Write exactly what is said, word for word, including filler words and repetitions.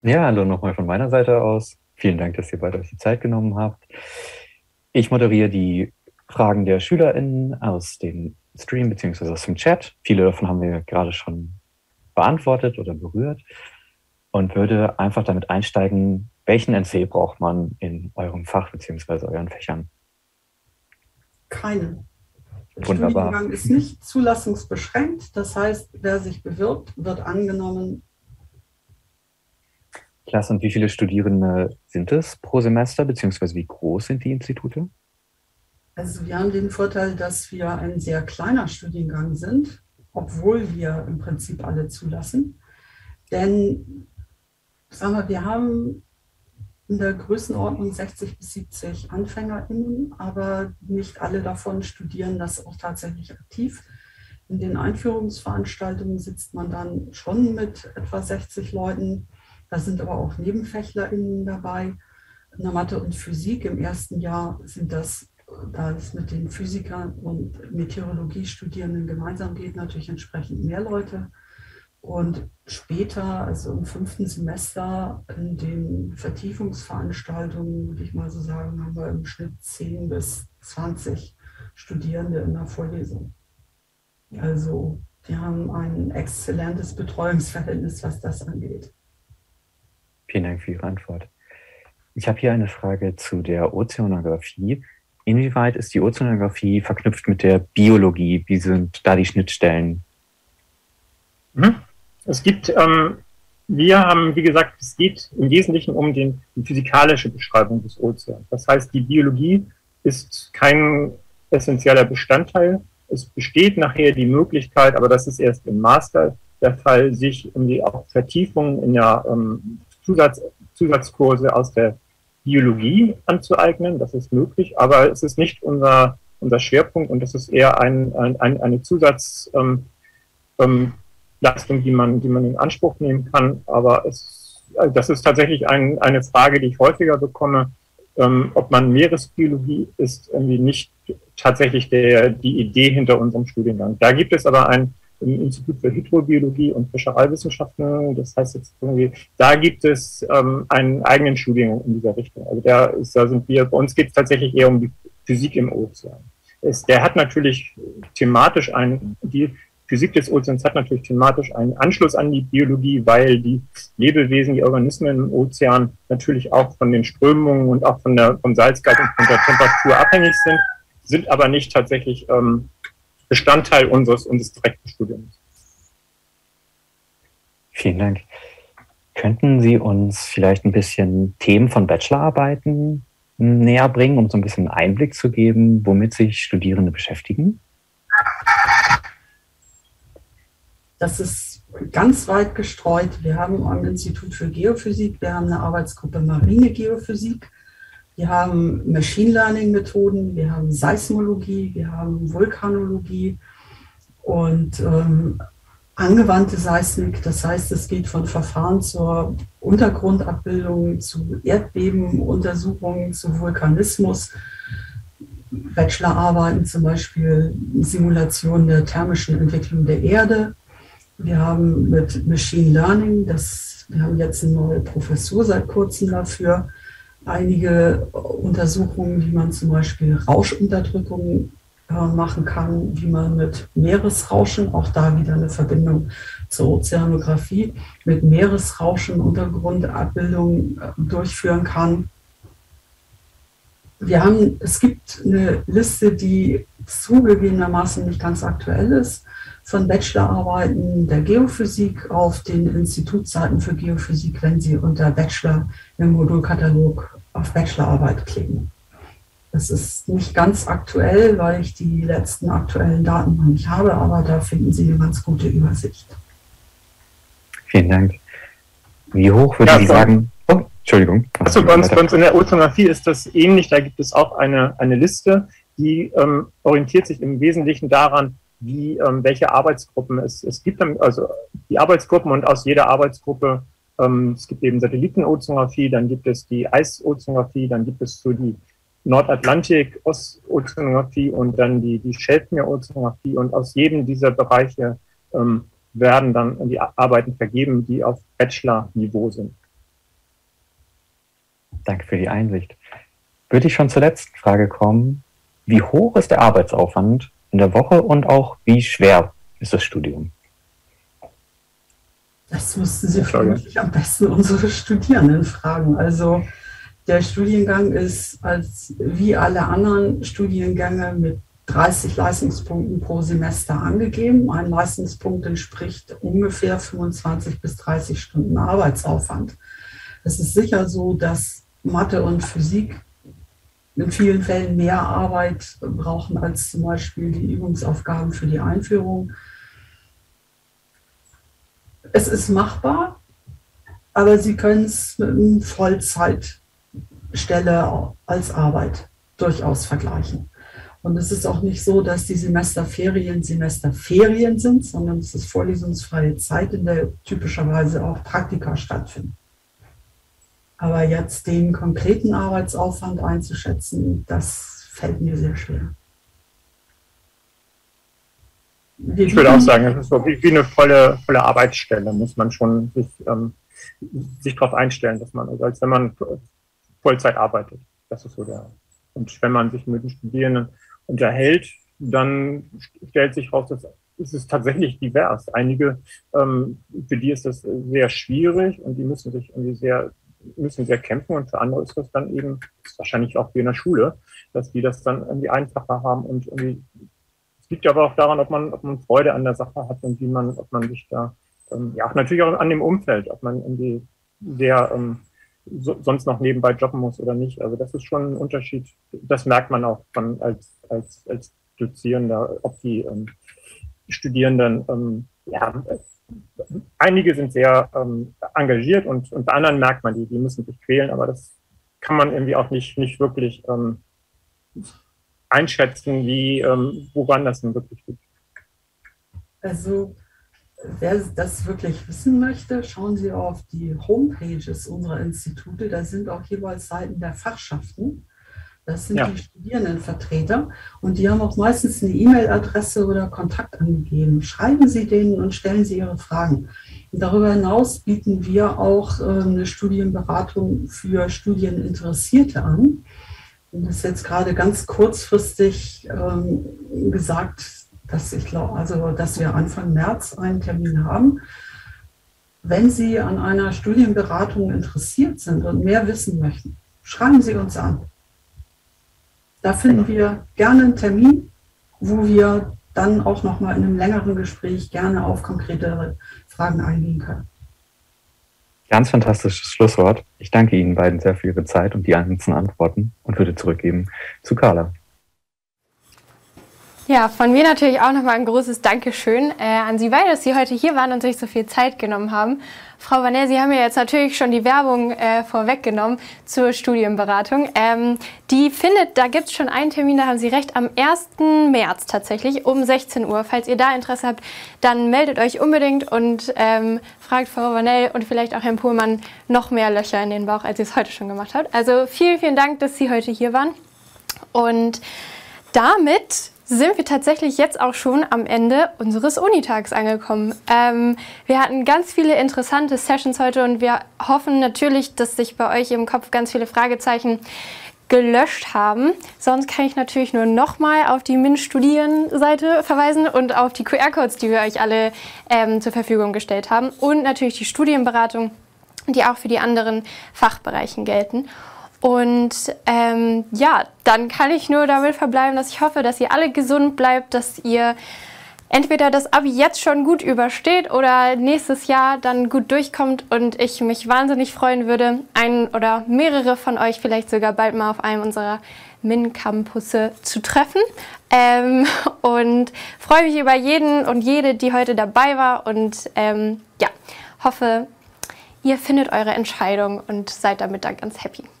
Ja, hallo nochmal von meiner Seite aus. Vielen Dank, dass ihr beide euch die Zeit genommen habt. Ich moderiere die Fragen der SchülerInnen aus dem Stream bzw. aus dem Chat. Viele davon haben wir gerade schon beantwortet oder berührt und würde einfach damit einsteigen, welchen N C braucht man in eurem Fach bzw. euren Fächern? Keinen. Der Wunderbar. Studiengang ist nicht zulassungsbeschränkt. Das heißt, wer sich bewirbt, wird angenommen. Klasse, und wie viele Studierende sind es pro Semester, beziehungsweise wie groß sind die Institute? Also wir haben den Vorteil, dass wir ein sehr kleiner Studiengang sind, obwohl wir im Prinzip alle zulassen. Denn sagen wir, wir haben in der Größenordnung sechzig bis siebzig AnfängerInnen, aber nicht alle davon studieren das auch tatsächlich aktiv. In den Einführungsveranstaltungen sitzt man dann schon mit etwa sechzig Leuten. Da sind aber auch NebenfächlerInnen dabei. In der Mathe und Physik im ersten Jahr sind das, da es mit den Physikern und Meteorologiestudierenden gemeinsam geht, natürlich entsprechend mehr Leute. Und später, also im fünften Semester, in den Vertiefungsveranstaltungen, würde ich mal so sagen, haben wir im Schnitt zehn bis zwanzig Studierende in der Vorlesung. Also wir haben ein exzellentes Betreuungsverhältnis, was das angeht. Vielen Dank für Ihre Antwort. Ich habe hier eine Frage zu der Ozeanographie. Inwieweit ist die Ozeanographie verknüpft mit der Biologie? Wie sind da die Schnittstellen? Mhm. Es gibt, ähm, wir haben, wie gesagt, es geht im Wesentlichen um den, die physikalische Beschreibung des Ozeans. Das heißt, die Biologie ist kein essentieller Bestandteil. Es besteht nachher die Möglichkeit, aber das ist erst im Master der Fall, sich um die auch Vertiefung in der ähm, Zusatz, Zusatzkurse aus der Biologie anzueignen. Das ist möglich, aber es ist nicht unser, unser Schwerpunkt und das ist eher ein, ein, eine Zusatz, ähm, ähm, Leistung, die man, die man in Anspruch nehmen kann. Aber es, das ist tatsächlich ein, eine Frage, die ich häufiger bekomme. Ähm, ob man Meeresbiologie ist irgendwie nicht tatsächlich der, die Idee hinter unserem Studiengang. Da gibt es aber ein Institut für Hydrobiologie und Fischereiwissenschaften. Das heißt jetzt irgendwie, da gibt es ähm, einen eigenen Studiengang in dieser Richtung. Also da, ist, da sind wir, bei uns geht es tatsächlich eher um die Physik im Ozean. Es, der hat natürlich thematisch ein, die Physik des Ozeans hat natürlich thematisch einen Anschluss an die Biologie, weil die Lebewesen, die Organismen im Ozean natürlich auch von den Strömungen und auch von der, vom Salzgehalt und von der Temperatur abhängig sind, sind aber nicht tatsächlich ähm, Bestandteil unseres, unseres direkten Studiums. Vielen Dank. Könnten Sie uns vielleicht ein bisschen Themen von Bachelorarbeiten näher bringen, um so ein bisschen Einblick zu geben, womit sich Studierende beschäftigen? Das ist ganz weit gestreut. Wir haben am Institut für Geophysik, wir haben eine Arbeitsgruppe Marine Geophysik, wir haben Machine Learning Methoden, wir haben Seismologie, wir haben Vulkanologie und ähm, angewandte Seismik. Das heißt, es geht von Verfahren zur Untergrundabbildung, zu Erdbebenuntersuchungen, zu Vulkanismus. Bachelorarbeiten zum Beispiel Simulation der thermischen Entwicklung der Erde. Wir haben mit Machine Learning, das, wir haben jetzt eine neue Professur seit kurzem dafür, einige Untersuchungen, wie man zum Beispiel Rauschunterdrückung äh, machen kann, wie man mit Meeresrauschen, auch da wieder eine Verbindung zur Ozeanographie, mit Meeresrauschen Untergrundabbildungen äh, durchführen kann. Wir haben, es gibt eine Liste, die zugegebenermaßen nicht ganz aktuell ist, von Bachelorarbeiten der Geophysik auf den Institutsseiten für Geophysik, wenn Sie unter Bachelor im Modulkatalog auf Bachelorarbeit klicken. Das ist nicht ganz aktuell, weil ich die letzten aktuellen Daten noch nicht habe, aber da finden Sie eine ganz gute Übersicht. Vielen Dank. Wie hoch würden Ja, Sie sagen? Oh, Entschuldigung. Also bei uns, bei uns in der Ozeanographie ist das ähnlich. Da gibt es auch eine, eine Liste, die ähm, orientiert sich im Wesentlichen daran, wie, ähm, welche Arbeitsgruppen es, es gibt. Also die Arbeitsgruppen und aus jeder Arbeitsgruppe, ähm, es gibt eben Satellitenozeanographie, dann gibt es die Eisozeanographie, dann gibt es so die Nordatlantik-Ozeanographie und dann die, die Schelfmeerozeanographie. Und aus jedem dieser Bereiche ähm, werden dann die Arbeiten vergeben, die auf Bachelor-Niveau sind. danke für die Einsicht. Würde ich schon zur letzten Frage kommen. Wie hoch ist der Arbeitsaufwand in der Woche und auch wie schwer ist das Studium? Das müssten Sie vermutlich am besten unsere Studierenden fragen. Also der Studiengang ist als wie alle anderen Studiengänge mit dreißig Leistungspunkten pro Semester angegeben. Ein Leistungspunkt entspricht ungefähr fünfundzwanzig bis dreißig Stunden Arbeitsaufwand. Es ist sicher so, dass Mathe und Physik in vielen Fällen mehr Arbeit brauchen als zum Beispiel die Übungsaufgaben für die Einführung. Es ist machbar, aber Sie können es mit einer Vollzeitstelle als Arbeit durchaus vergleichen. Und es ist auch nicht so, dass die Semesterferien Semesterferien sind, sondern es ist vorlesungsfreie Zeit, in der typischerweise auch Praktika stattfinden. Aber jetzt den konkreten Arbeitsaufwand einzuschätzen, das fällt mir sehr schwer. Wir ich würde auch sagen, es ist so wie, wie eine volle, volle Arbeitsstelle, muss man schon sich, ähm, sich darauf einstellen, dass man, also als wenn man Vollzeit arbeitet. Das ist so der. Und wenn man sich mit den Studierenden unterhält, dann stellt sich raus, dass es ist tatsächlich divers. Einige, ähm, für die ist das sehr schwierig und die müssen sich irgendwie sehr, müssen sehr kämpfen, und für andere ist das dann eben, ist wahrscheinlich auch wie in der Schule, dass die das dann irgendwie einfacher haben und irgendwie, es liegt aber auch daran, ob man, ob man Freude an der Sache hat und wie man, ob man sich da, ähm, ja, natürlich auch an dem Umfeld, ob man irgendwie sehr, ähm, so, sonst noch nebenbei jobben muss oder nicht. Also das ist schon ein Unterschied. Das merkt man auch von, als, als, als Dozierender, ob die ähm, Studierenden, ähm, ja, einige sind sehr ähm, engagiert und, und bei anderen merkt man, die, die müssen sich quälen, aber das kann man irgendwie auch nicht, nicht wirklich ähm, einschätzen, wie, ähm, woran das denn wirklich liegt. Also wer das wirklich wissen möchte, schauen Sie auf die Homepages unserer Institute. Da sind auch jeweils Seiten der Fachschaften. Das sind ja die Studierendenvertreter und die haben auch meistens eine E-Mail-Adresse oder Kontakt angegeben. Schreiben Sie denen und stellen Sie Ihre Fragen. Und darüber hinaus bieten wir auch äh, eine Studienberatung für Studieninteressierte an. Und das ist jetzt gerade ganz kurzfristig ähm, gesagt, dass ich glaube, also dass wir Anfang März einen Termin haben. Wenn Sie an einer Studienberatung interessiert sind und mehr wissen möchten, schreiben Sie uns an. Da finden wir gerne einen Termin, wo wir dann auch noch mal in einem längeren Gespräch gerne auf konkretere Fragen eingehen können. Ganz fantastisches Schlusswort. Ich danke Ihnen beiden sehr für Ihre Zeit und die einzelnen Antworten und würde zurückgeben zu Carla. Ja, von mir natürlich auch nochmal ein großes Dankeschön äh, an Sie beide, dass Sie heute hier waren und sich so viel Zeit genommen haben. Frau Vanel, Sie haben ja jetzt natürlich schon die Werbung äh, vorweggenommen zur Studienberatung. Ähm, die findet, da gibt es schon einen Termin, da haben Sie recht, am ersten März tatsächlich um sechzehn Uhr. Falls ihr da Interesse habt, dann meldet euch unbedingt und ähm, fragt Frau Vanel und vielleicht auch Herrn Pohlmann noch mehr Löcher in den Bauch, als ihr es heute schon gemacht habt. Also vielen, vielen Dank, dass Sie heute hier waren. Und damit sind wir tatsächlich jetzt auch schon am Ende unseres Unitags angekommen. Ähm, wir hatten ganz viele interessante Sessions heute und wir hoffen natürlich, dass sich bei euch im Kopf ganz viele Fragezeichen gelöscht haben. Sonst kann ich natürlich nur nochmal auf die MINT-Studieren-Seite verweisen und auf die Q R-Codes, die wir euch alle ähm, zur Verfügung gestellt haben. Und natürlich die Studienberatung, die auch für die anderen Fachbereichen gelten. Und ähm, ja, dann kann ich nur damit verbleiben, dass ich hoffe, dass ihr alle gesund bleibt, dass ihr entweder das Abi jetzt schon gut übersteht oder nächstes Jahr dann gut durchkommt und ich mich wahnsinnig freuen würde, einen oder mehrere von euch vielleicht sogar bald mal auf einem unserer MINT-Campusse zu treffen. Ähm, und freue mich über jeden und jede, die heute dabei war und ähm, ja, hoffe, ihr findet eure Entscheidung und seid damit dann ganz happy.